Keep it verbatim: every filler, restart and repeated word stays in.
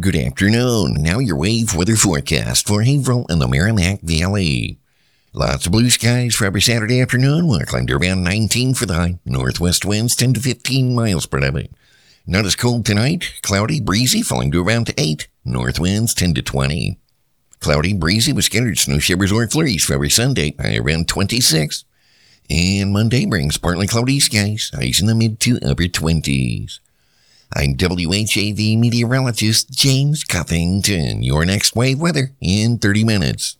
Good afternoon. Now your wave weather forecast for Haverhill and the Merrimack Valley. Lots of blue skies for every Saturday afternoon. We'll climb to around nineteen for the high. Northwest winds ten to fifteen miles per hour. Not as cold tonight. Cloudy, breezy, falling to around eight. North winds ten to twenty. Cloudy, breezy with scattered snow showers or flurries for every Sunday, high around twenty-six. And Monday brings partly cloudy skies, highs in the mid to upper twenties. I'm W H A V meteorologist James Cuffington. Your next wave weather in thirty minutes.